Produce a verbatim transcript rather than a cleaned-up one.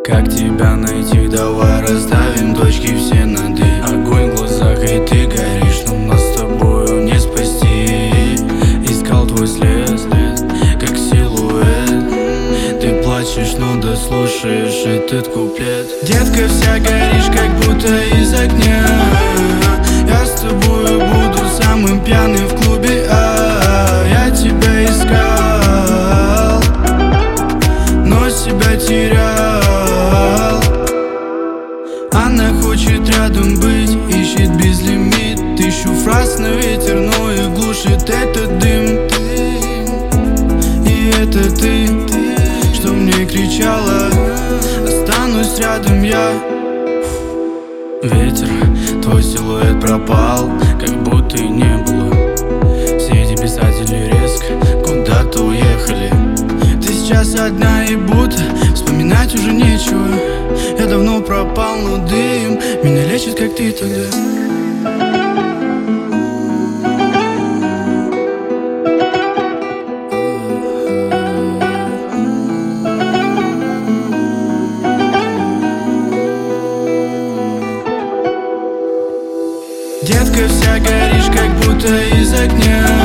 Как тебя найти? Давай расставим точки все над «и». Огонь в глазах, и ты горишь, но нас с тобою не спасти. Искал твой след, как силуэт. Ты плачешь, но дослушаешь этот куплет. Детка, вся горишь, как будто из огня. Я с тобою буду самым пьяным в клубе, а я тебя искал, но себя терял. Она хочет рядом быть, ищет безлимит. Тысячу фраз на ветер, но и глушит этот дым. И это ты, что мне кричала: останусь рядом я. Ветер, твой силуэт пропал, как будто и не было. Все эти писатели резко куда-то уехали. Ты сейчас одна и будто вспоминать уже нечего. Я давно пропал, но дым меня лечит, как ты тогда. Детка, вся горишь, как будто из огня.